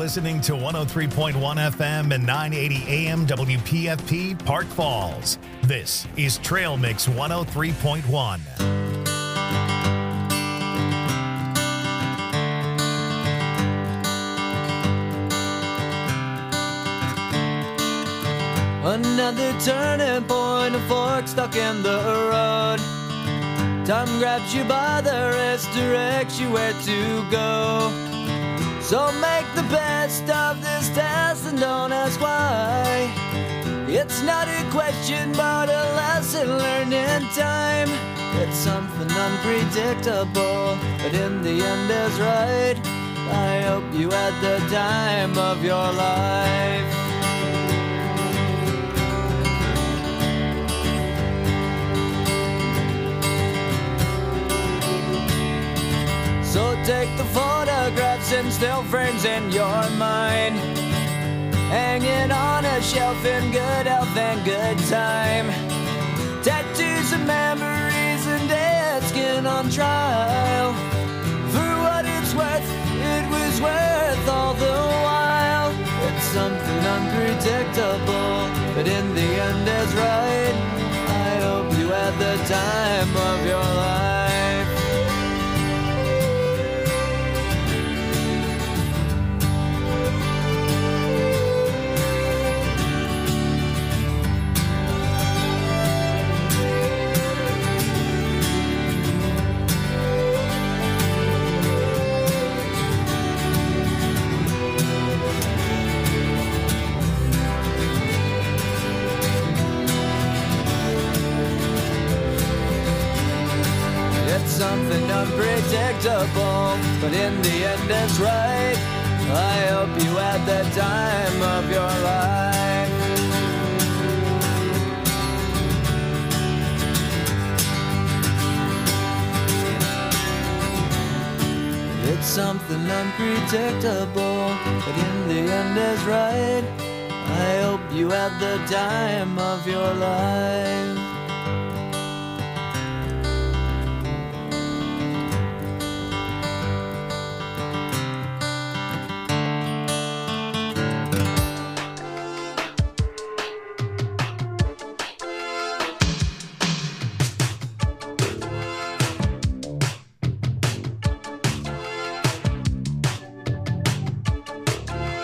listening to 103.1 FM and 980 AM WPFP Park Falls. This is Trail Mix 103.1. Another turning point, a fork stuck in the road. Time grabs you by the wrist, directs you where to go. So make the best of this test and don't ask why. It's not a question but a lesson learned in time. It's something unpredictable, but in the end is right. I hope you had the time of your life. So take the photographs and still frames in your mind, hanging on a shelf in good health and good time. Tattoos and memories and dead skin on trial. For what it's worth, it was worth all the while. It's something unpredictable, but in the end is right. I hope you had the time of your life. Something unpredictable, but in the end it's right. I hope you had the time of your life. It's something unpredictable, but in the end is right. I hope you had the time of your life.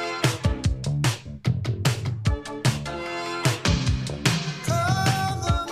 Come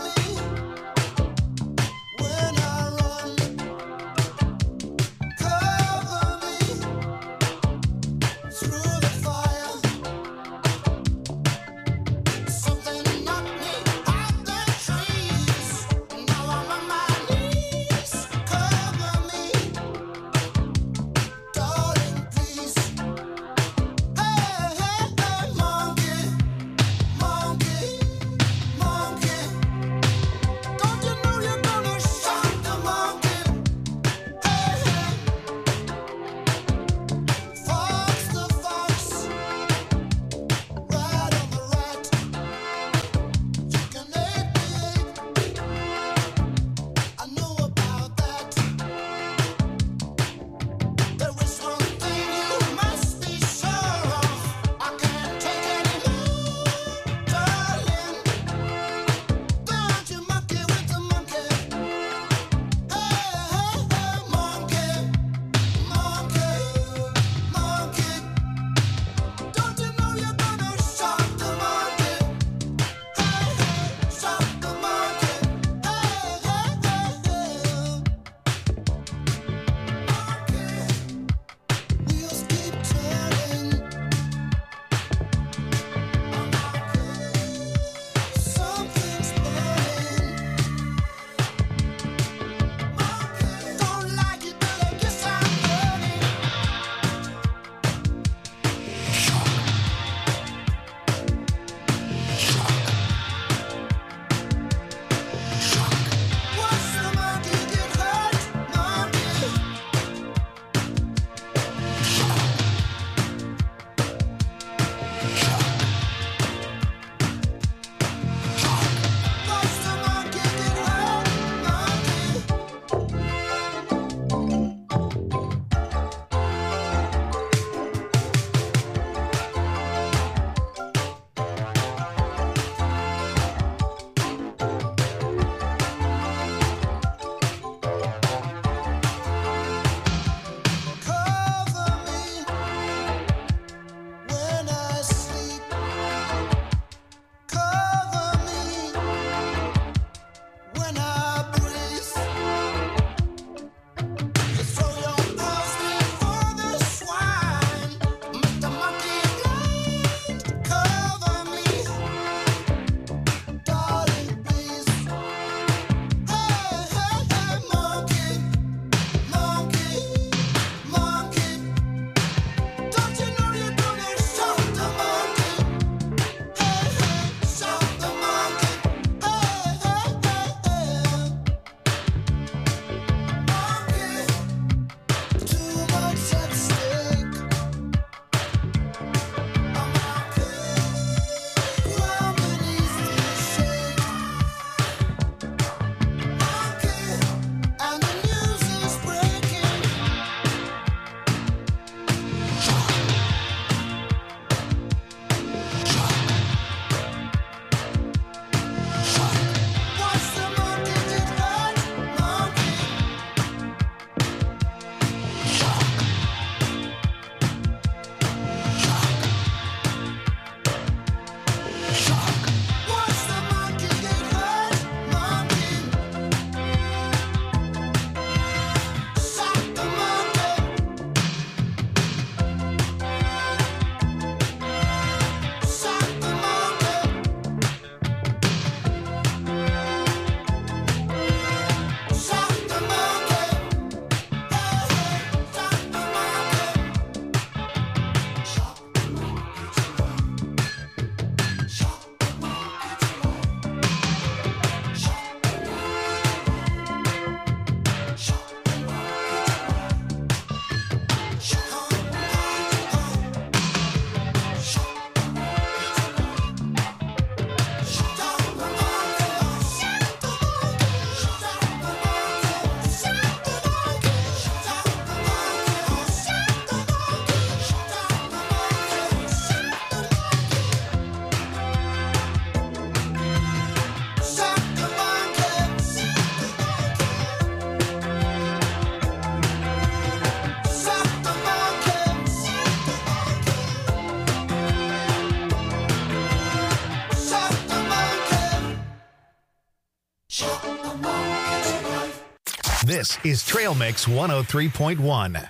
This is Trail Mix 103.1.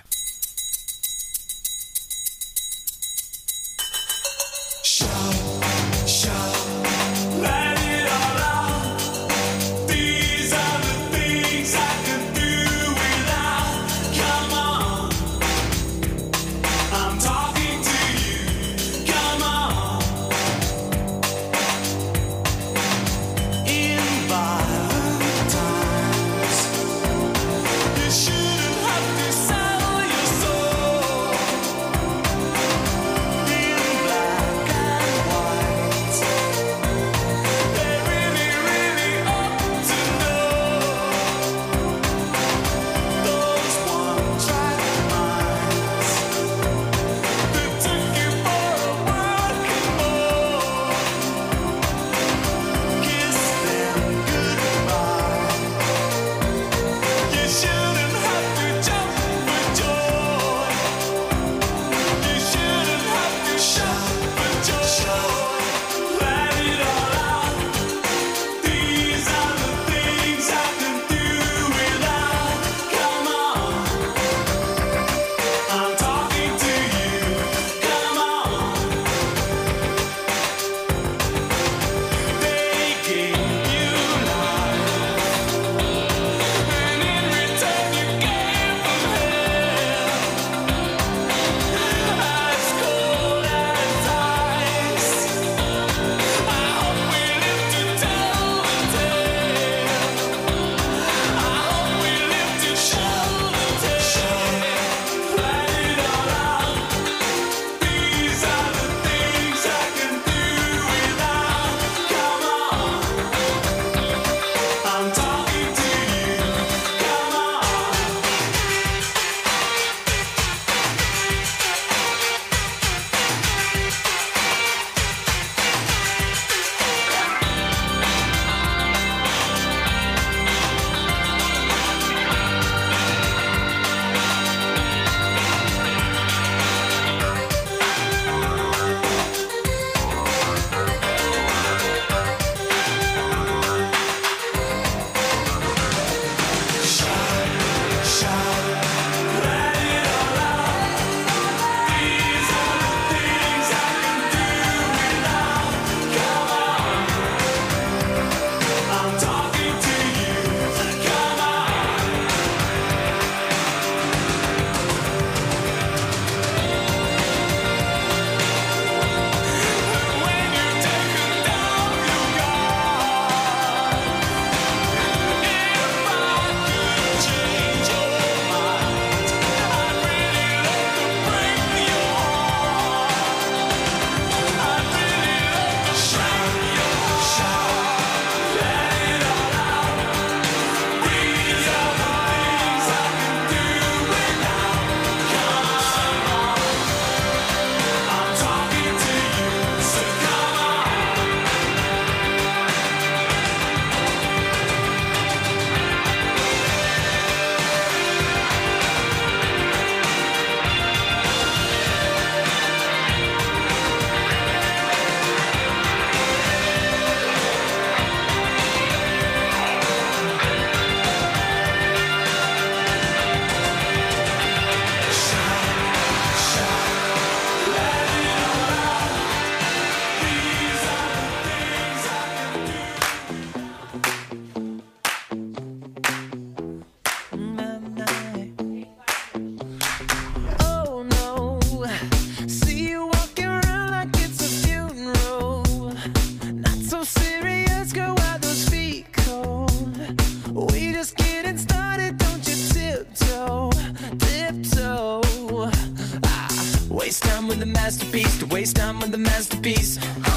waste time with the masterpiece.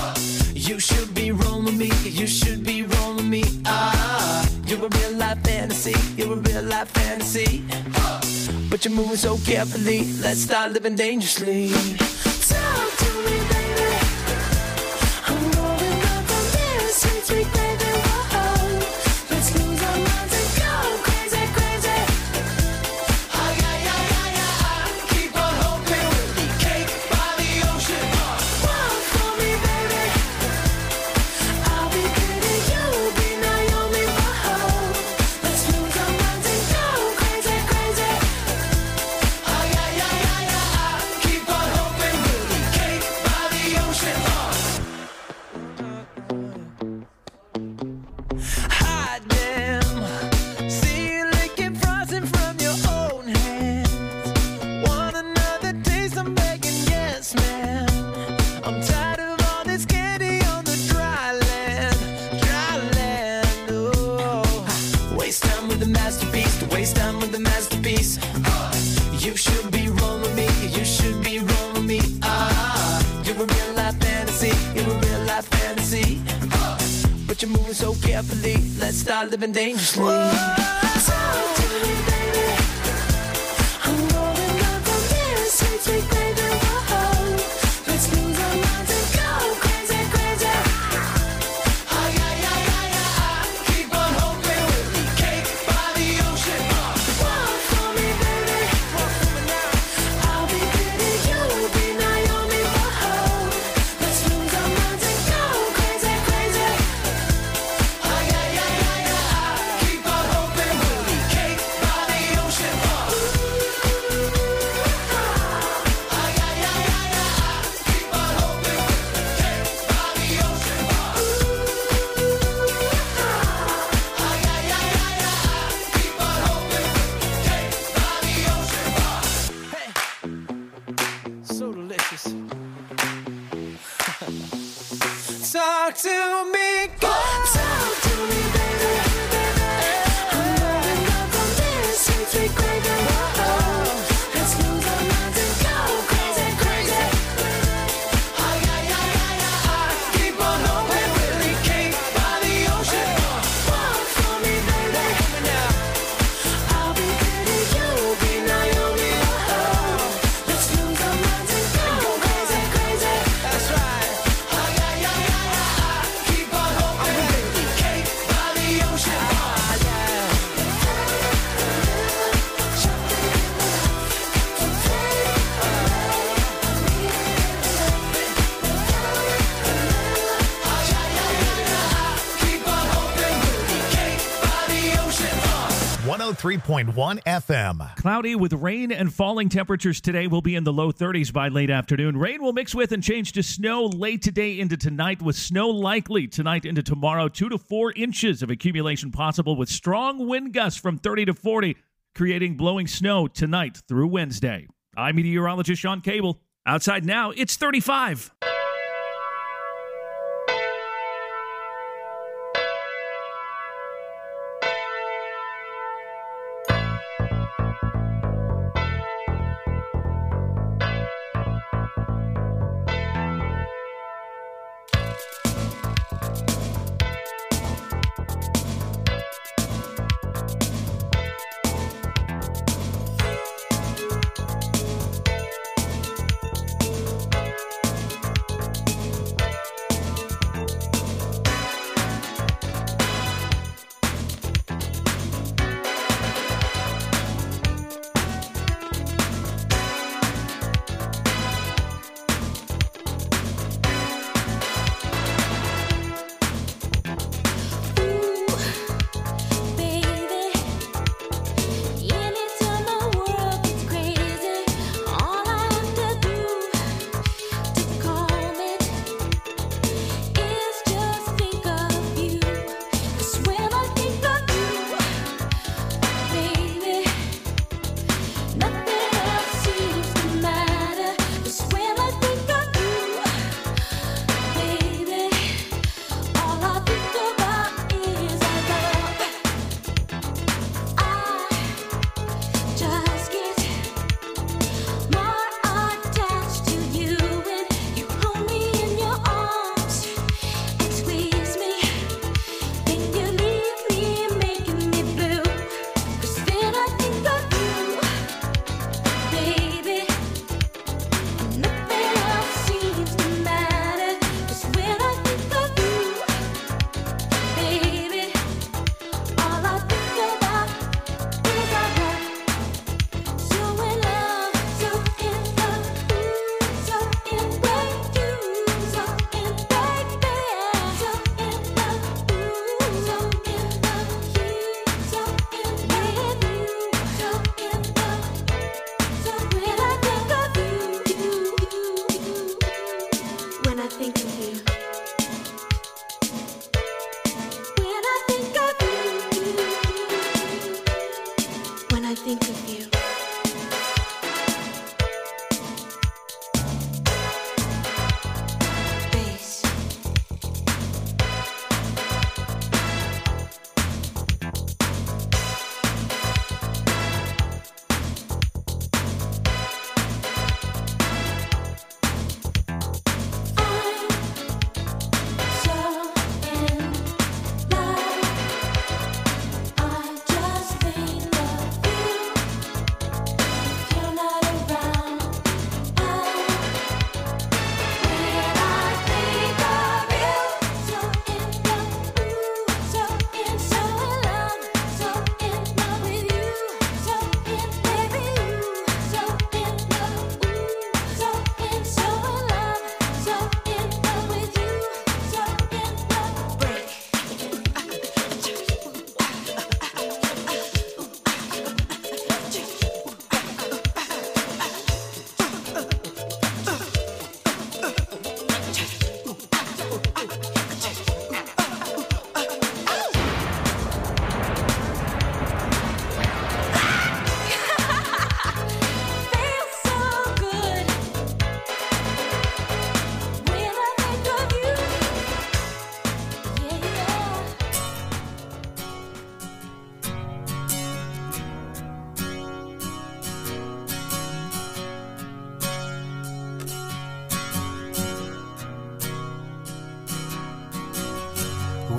You should be rolling me, you should be rolling me. You're a real life fantasy, you're a real life fantasy. But you're moving so carefully, let's start living dangerously. Talk to me, baby. I'm rolling up on this sweet, sweet baby. Whoa. Let's lose our minds and go crazy, crazy. Ay, ay, ay, ay, ay. Keep on hoping we'll be cake by the ocean. Walk for me, baby. I'll be pretty, you'll be Naomi. Whoa. Let's lose our minds and go waste time with the masterpiece, to waste time with the masterpiece. You should be rolling me, you should be rolling me. You're a real life fantasy, you're a real life fantasy. But you're moving so carefully, let's start living dangerously. Talk to me, baby. I'm rolling up from here, sweet, sweet baby. Whoa, let's lose our minds and go crazy, crazy. Ay, ay, ay, ay, ay. Keep on hoping we'll be cake by the ocean. Walk for me, baby. Walk for me now. I'll be pretty, you'll be Naomi. Whoa, let's lose our minds and go crazy, crazy. Ay, ay, ay, ay, ay. Keep on hoping we'll be cake by the ocean. Ay, ay, ay, ay, ay. Keep on hoping we'll be cake by the ocean. Ay, ay, ay, ay, ay. Keep on hoping we'll be cake by the ocean. Hey, so delicious. Talk to me, girl. Talk to me, baby. I'm rolling up from this sweet, sweet gravy. Whoa, let's lose our minds and go crazy, crazy. Ay, ay, ay, ay, ay. Keep on hoping we'll be cake by the ocean. Walk for me, baby. I'll be pretty, you'll be Naomi. Whoa, let's lose our minds and go crazy, crazy. That's right. Ay, ay, ay, ay, ay. Keep on hoping we'll be cake by the ocean. Keep on hoping we'll be cake by the ocean. 103.1 FM. Cloudy with rain and falling temperatures today. Will be in the low 30s by late afternoon. Rain will mix with and change to snow late today into tonight, with snow likely tonight into tomorrow. 2 to 4 inches of accumulation possible, with strong wind gusts from 30 to 40, creating blowing snow tonight through Wednesday. I'm meteorologist Sean Cable. Outside now, it's 35.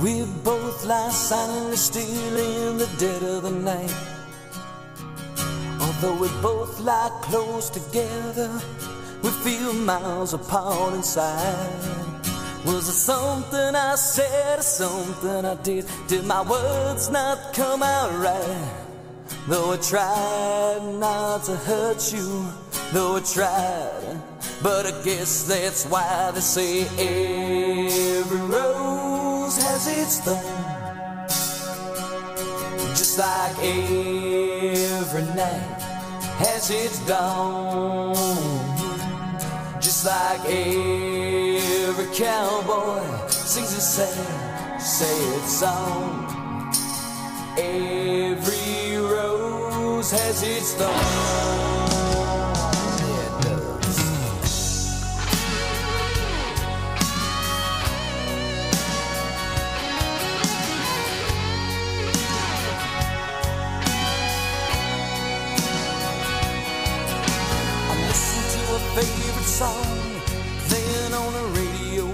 We both lie silently still in the dead of the night. Although we both lie close together, we feel miles apart inside. Was it something I said or something I did? Did my words not come out right? Though I tried not to hurt you, though I tried, but I guess that's why they say every rose has its thorn. Just like every night has its dawn. Just like every cowboy sings a sad, sad song. Every rose has its thorn. Yeah, it does. I listened to a favorite song then on the radio.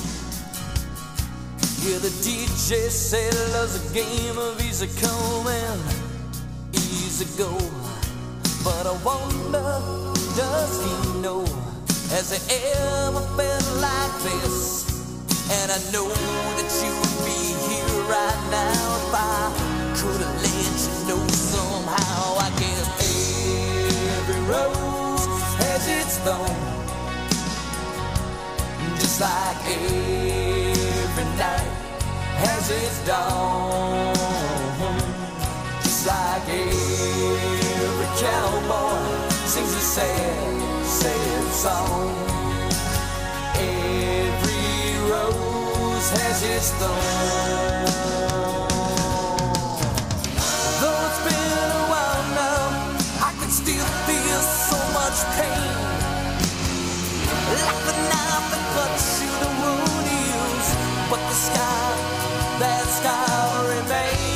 Yeah, the DJ said love's a game of easy come and easy go. But I wonder, does he know? Has he ever felt like this? And I know that you would be here right now if I could have let you know somehow. I guess every rose has its thorn. Just like every night has its dawn. Just like every cowboy sings a sad, sad song. Every rose has its thorn. Though it's been a while now, I can still feel so much pain. Like the knife that cuts you, the wound heals, but the scar, that scar remains.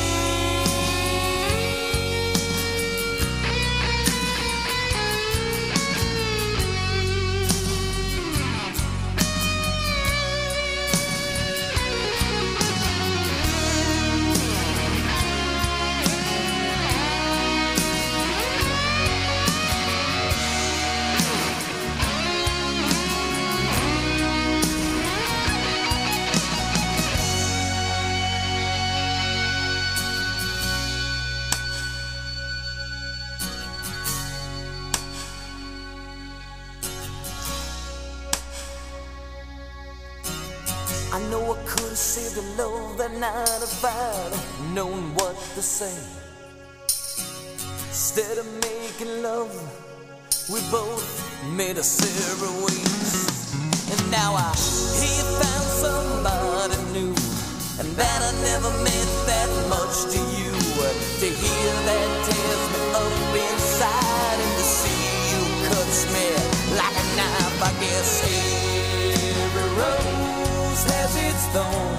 I know I could have saved a love that night if I'd known what to say. Instead of making love, we both made us separate ways. And now I hear you found somebody new, and that I never meant that much to you. To hear that tears me up inside, and to see you cuts me like a knife. I guess every rose has its thorn.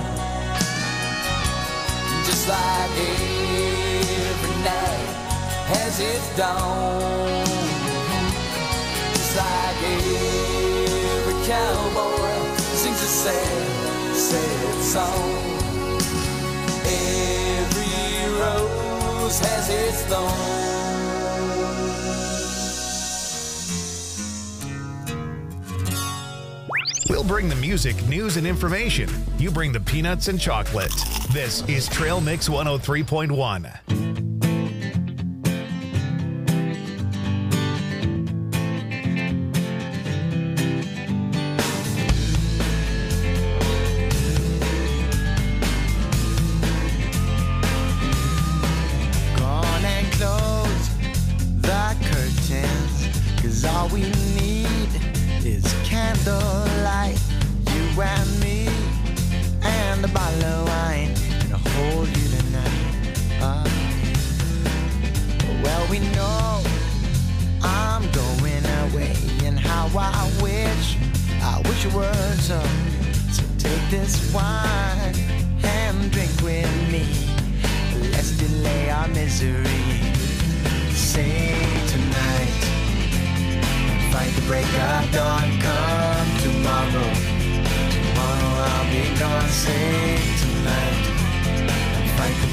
Just like every night has its dawn. Just like every cowboy sings a sad, sad song. Every rose has its thorn. We'll bring the music, news, and information. You bring the peanuts and chocolate. This is Trail Mix 103.1. All we need is candlelight, you and me, and a bottle of wine, and I'll hold you tonight. Well, we know I'm going away, and how I wish it were so. So take this wine and drink with me. Let's delay our misery. Say tonight. Fight the break of dawn, come tomorrow. Tomorrow I'll be gone, say tonight.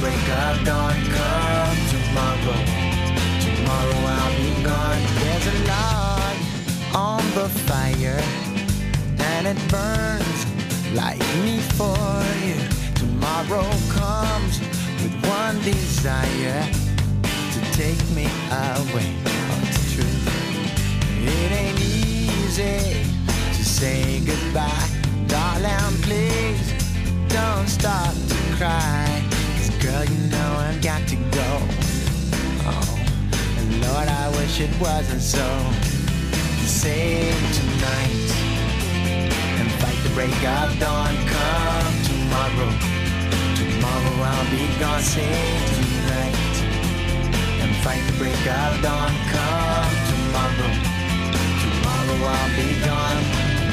break of dawn. Come tomorrow, tomorrow I'll be gone. There's a log on the fire, and it burns like me for you. Tomorrow comes with one desire, to take me away. Oh, it's true. It ain't easy to say goodbye. Darling, please don't stop to cry. 'Cause girl, you know I've got to go. Oh, and Lord, I wish it wasn't so. Save tonight and fight the break of dawn. Come tomorrow, tomorrow I'll be gone. Save tonight and fight the break of dawn. Come tomorrow, tomorrow I'll be gone.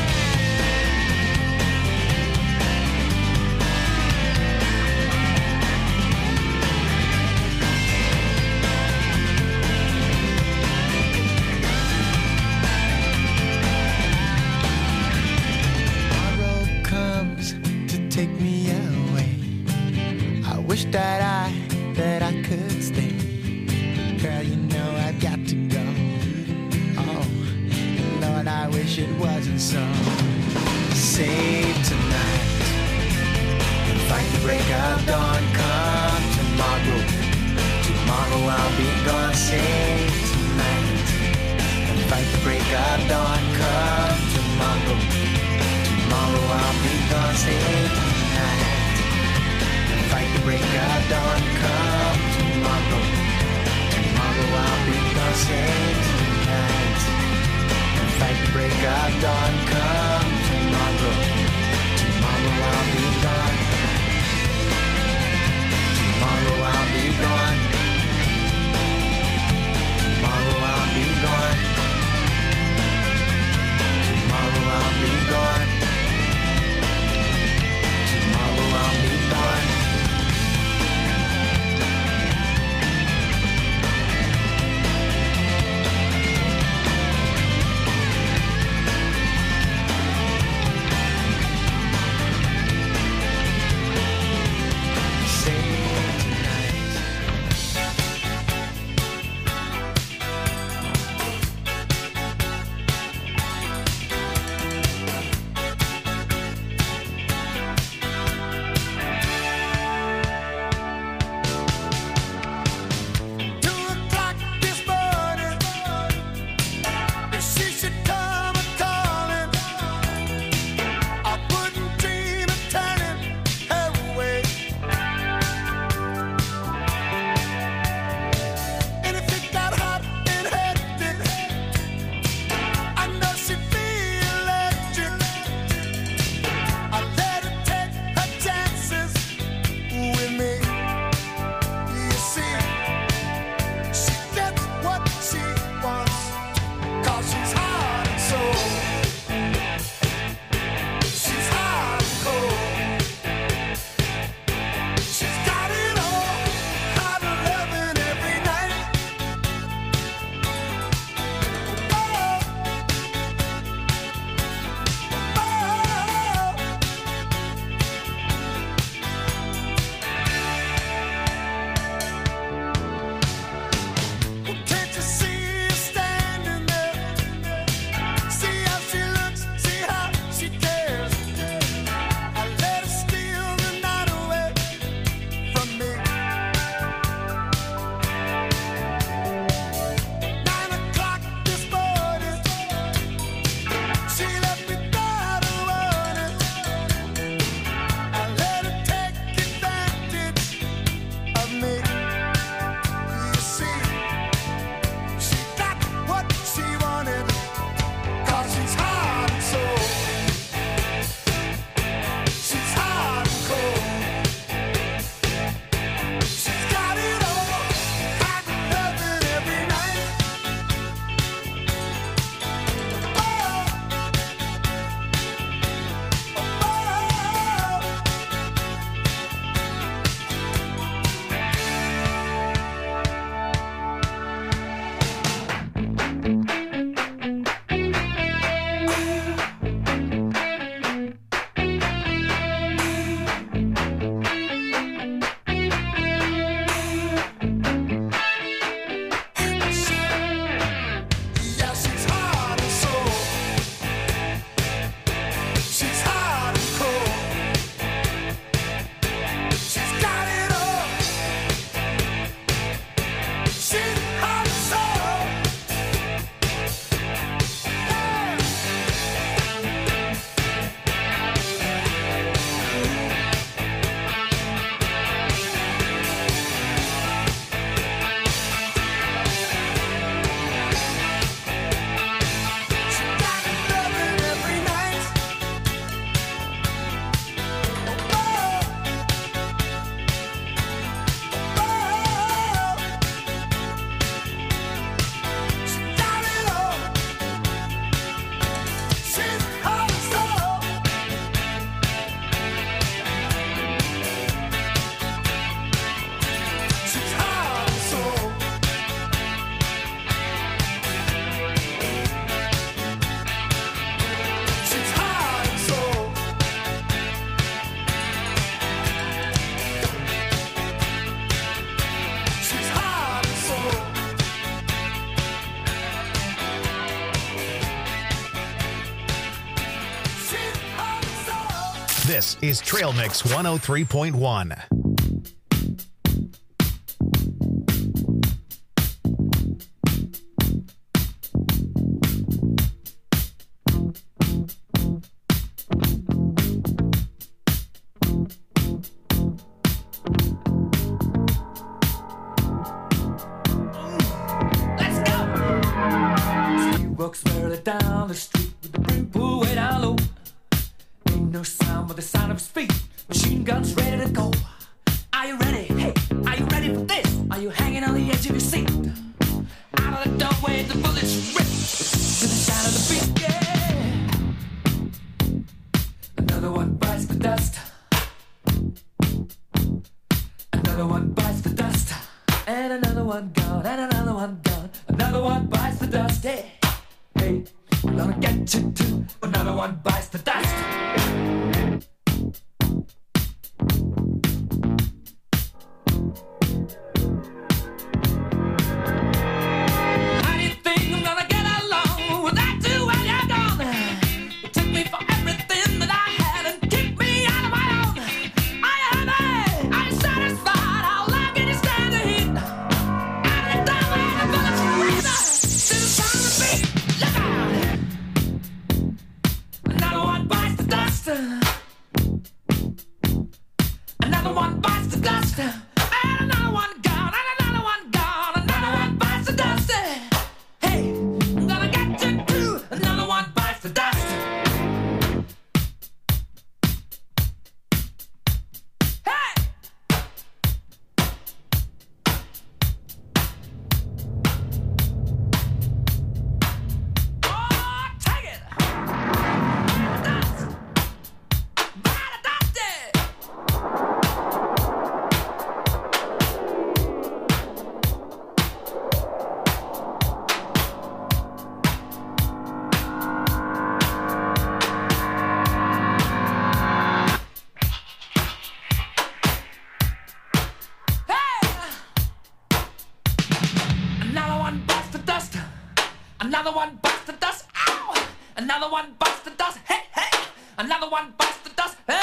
Take me away. I wish that I could stay. Girl, you know I've got to go. Oh, Lord, I wish it wasn't so. Save tonight and fight the break of dawn. Come tomorrow, tomorrow I'll be gone. Save tonight and fight the break of dawn. Come tomorrow, tomorrow I'll be gone. Save tonight and fight the break of dawn. Come tomorrow, tomorrow I'll be gone. Save tonight and fight the break of dawn. Come tomorrow, tomorrow I'll be gone. Tomorrow I'll be gone. Tomorrow I'll be gone. Tomorrow I'll be gone. Tomorrow I'll be gone. This is Trail Mix 103.1. Walks barely down the street with the brim pull way down low. Ain't no sound but the sound of his feet. Machine guns ready to go. Are you ready? Hey, are you ready for this? Are you hanging on the edge of your seat? Out of the doorway, the bullets rip to the sound of the beat. Yeah. Another one bites the dust. Another one bites the dust. And another one gone. And another one gone. Another one bites the dust. Hey. Hey, I'm gonna get you too. Another one bites the dust. How do you think I'm gonna get along without you when you're gone? You took me for everything that I had and kicked me out of my own. Are you happy? Are you satisfied? How long can you stand the heat? Out of the doorway, the bullets rip to the sound of the beat. Look out! Another one bites the dust. Another one bites the dust. And another one gone. And another one gone. Another one bites the dust. Hey, I'm gonna get you too. Another one bites the dust. Hey! Oh, take it! Dust! By the dusty! Hey! Another one bites the dust. Another one bites the dust. Ow! Another one bites the dust. Hey, hey! Another one bites the dust. Hey!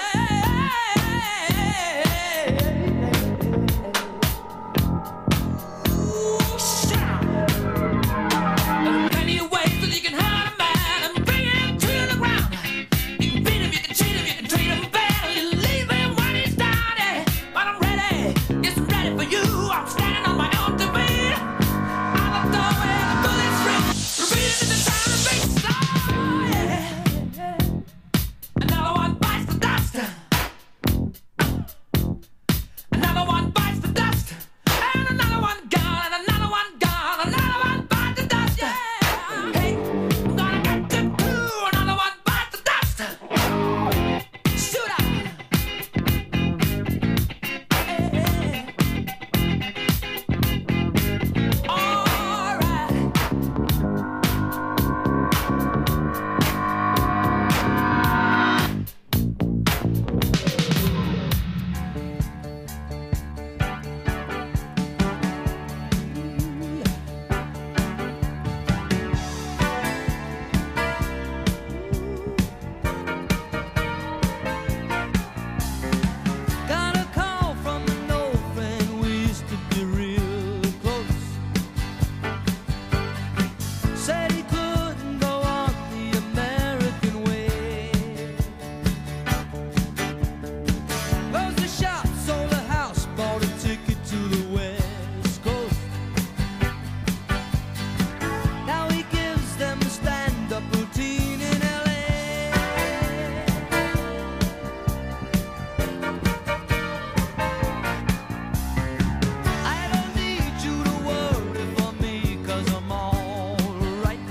Ooh, shout! There are plenty of ways that you can hurt a man and bring him to the ground. You can beat him, you can cheat him, you can treat him bad, or you leave him when he's down. Yeah. But I'm ready, yes, I'm ready for you. I'm standing on my own two feet. Out the doorway, the bullets rip, repeating the sound of beats. Oh, yeah. Another one bites the dust. Another one bites the dust. And another one gone. And another one gone. Another one bites the dust. Yeah. Hey, I'm gonna get you too. Another one bites the dust. Shoot up. Hey. All right. Got a call from an old friend. We used to be real close. Said he couldn't go on the American way. Closed the shop, sold a house, bought a ticket to the West Coast. Now he gives them a stand-up routine in LA. I don't need you to worry for me, 'cause I'm all right.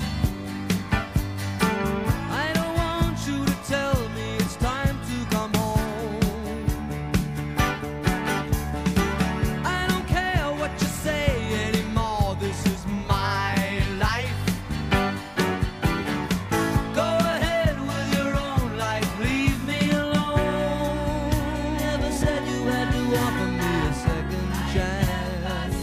I don't want you to tell me it's time to come home. I don't care what you say anymore, this is my life. Go ahead with your own life, leave me alone. Never said you had to offer me a second chance.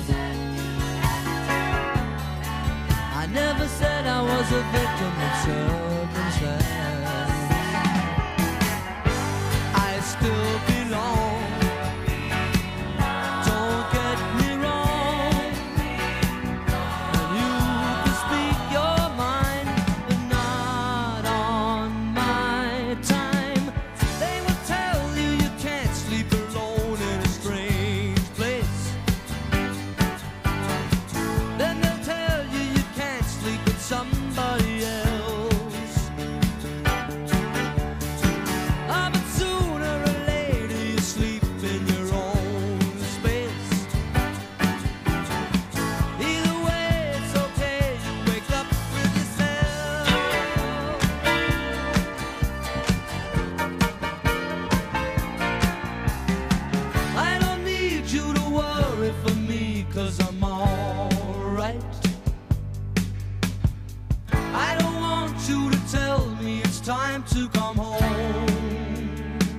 I never said I was a victim of circumstance. 'cause I'm alright. I don't want you to tell me it's time to come home.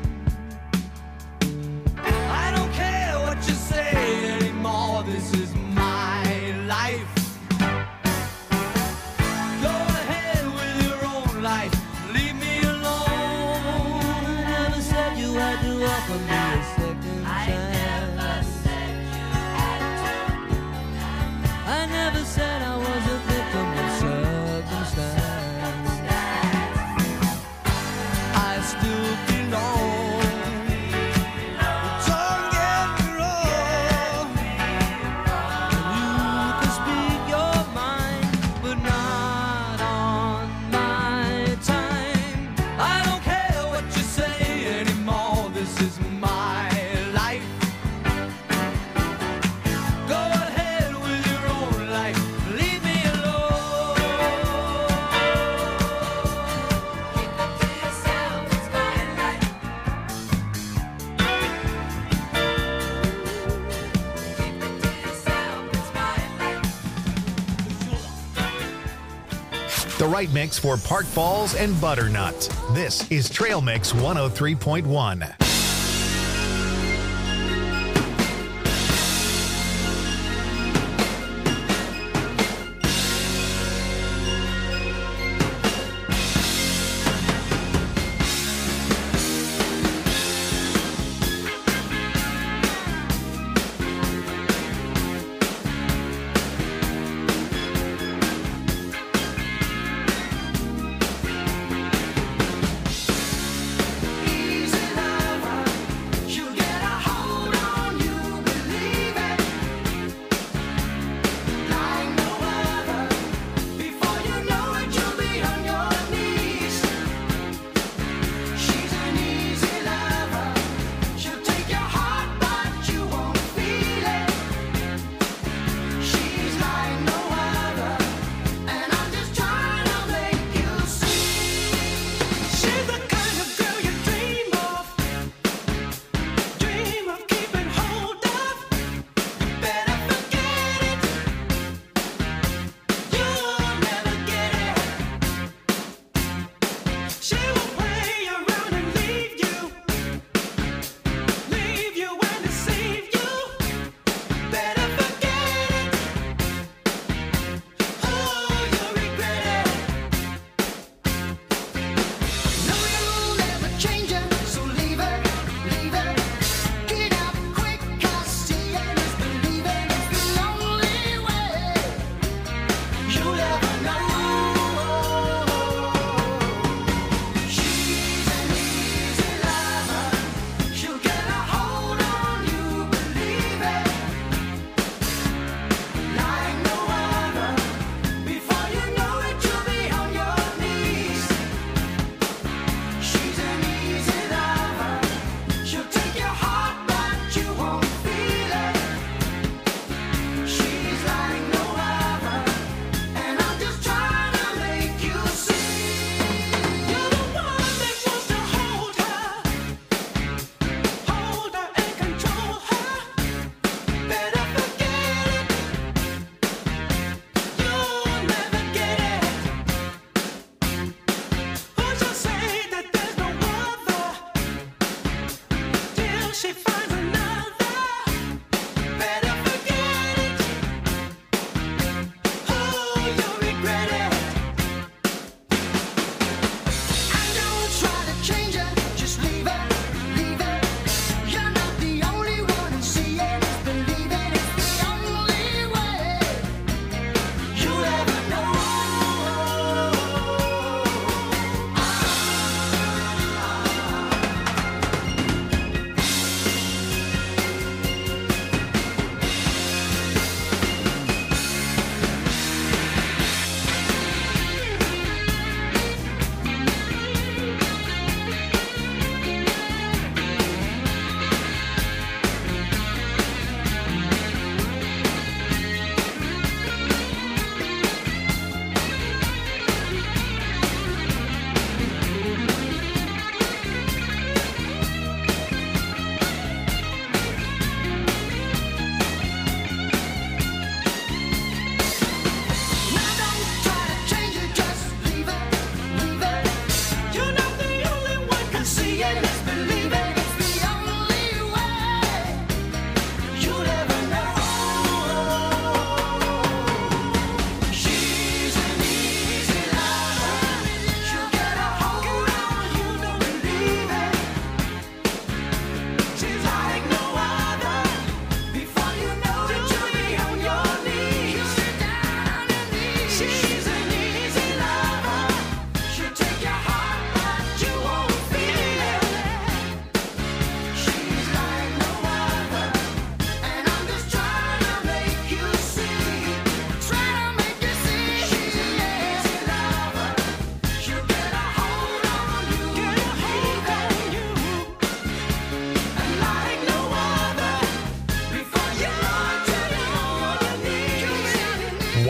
I don't care what you say anymore, this is my life. Go ahead with your own life, leave me alone. I never said you had to offer me a second chance. I never said I was a victim of circumstance. I still belong. Don't get me wrong. You can speak your mind, but not on my time. I don't care what you say anymore, this is my life. Go ahead with your own life, leave me alone. Keep it to yourself, it's my life. Keep it to yourself, it's my life. The right mix for Park Falls and Butternut. This is Trail Mix 103.1. Easy life.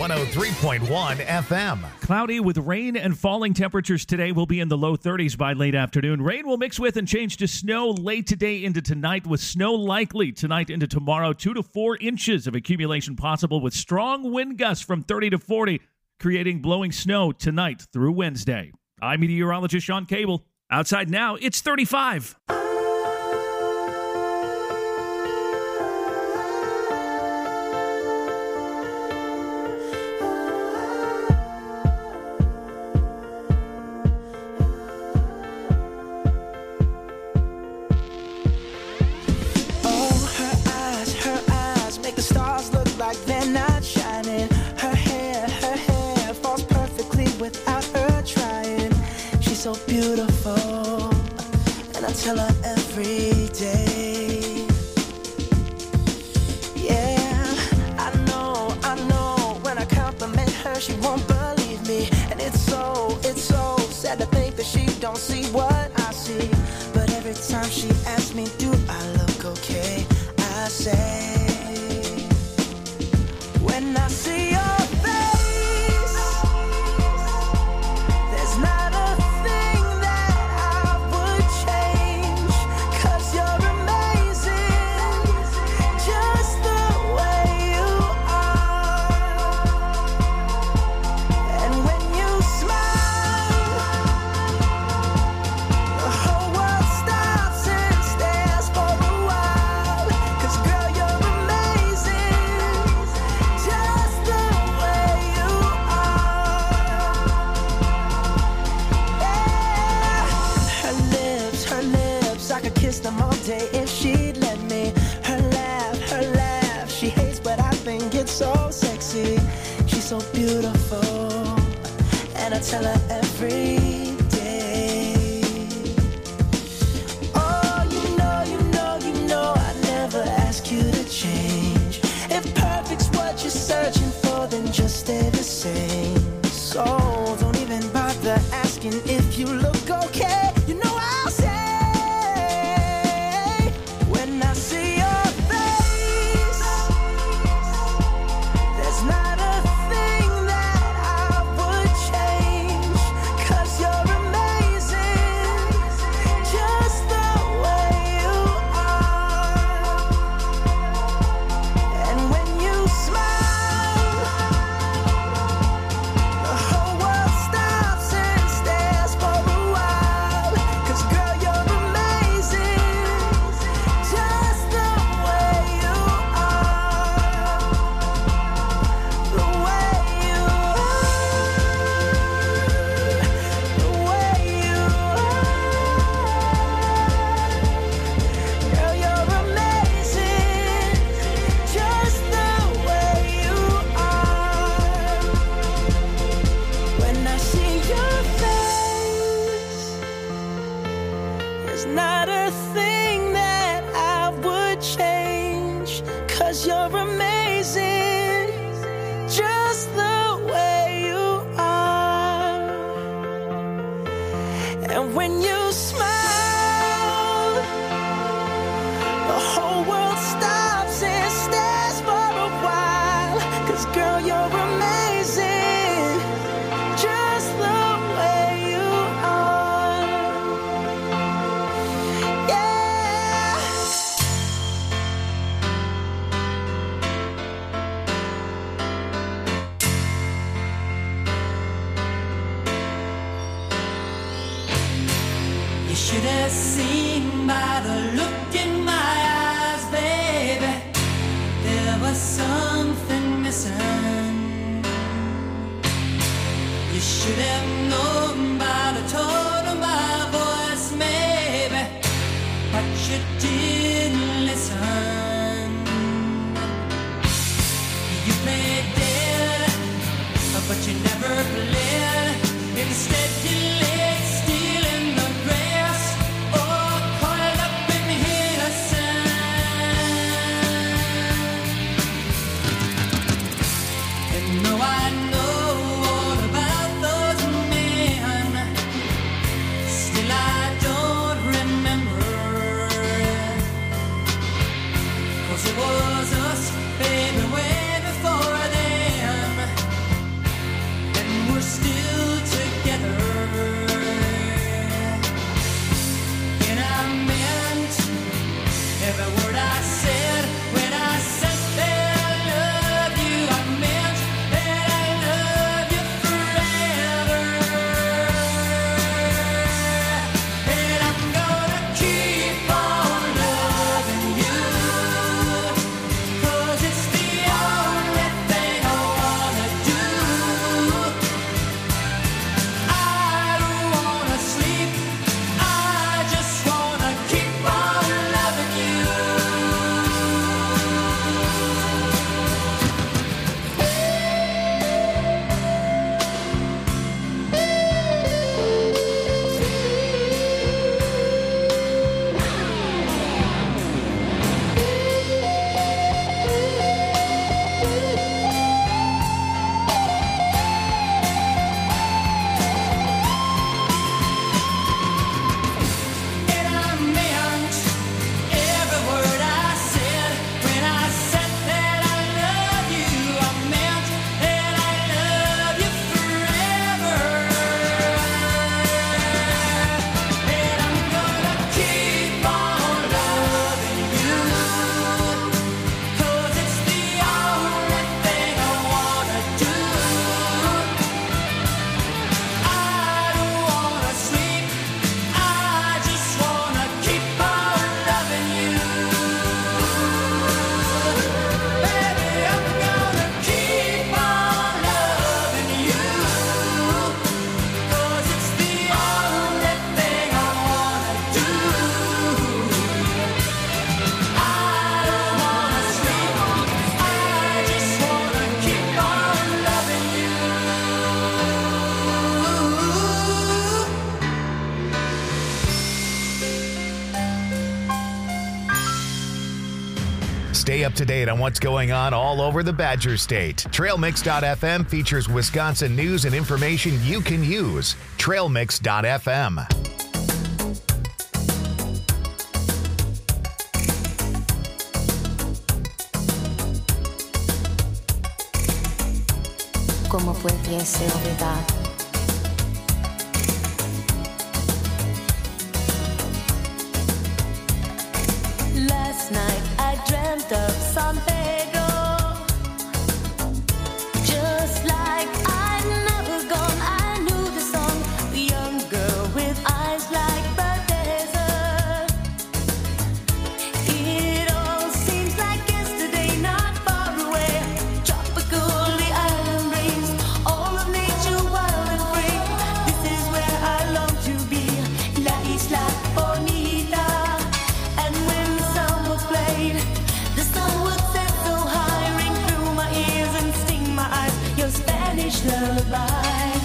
103.1 FM. Cloudy with rain and falling temperatures today. Will be in the low 30s by late afternoon. Rain will mix with and change to snow late today into tonight, with snow likely tonight into tomorrow. 2 to 4 inches of accumulation possible, with strong wind gusts from 30 to 40, creating blowing snow tonight through Wednesday. I'm meteorologist Sean Cable. Outside now, it's 35. Beautiful, and I tell her every day. Yeah, I know, when I compliment her, she won't believe me. And it's so sad to think that she don't see what I see. But every time she asks me, do I look okay? I say, when I see your them all day if she'd let me. Her laugh, she hates, but I think it's so sexy. She's so beautiful, and I tell her every day. Oh, you know, I never ask you to change. If perfect's what you're searching for, then just stay the same. So don't even bother asking if you look okay. You know I'll say, should have seen by the look in my eyes, baby, there was something missing. You should have known by the tone of my voice, maybe, but you didn't listen. You played dead, but you never played. Instead you laid still in the grass, or coiled up in innocence. And though I know all about those men, still I don't remember. 'Cause it was us, baby, way before them. up to date on what's going on all over the Badger State. TrailMix.fm features Wisconsin news and information you can use. TrailMix.fm. ¿Cómo pudiese olvidar? Last night I dreamt of San Pedro, just like I'd never gone. I knew the song, the young girl with eyes like the desert. It all seems like yesterday, not far away. Tropical, the island breeze, all of nature wild and free. This is where I long to be, La Isla Bonita. And when the song was played, the sun would set so high, ring through my ears and sting my eyes. Your Spanish lullaby.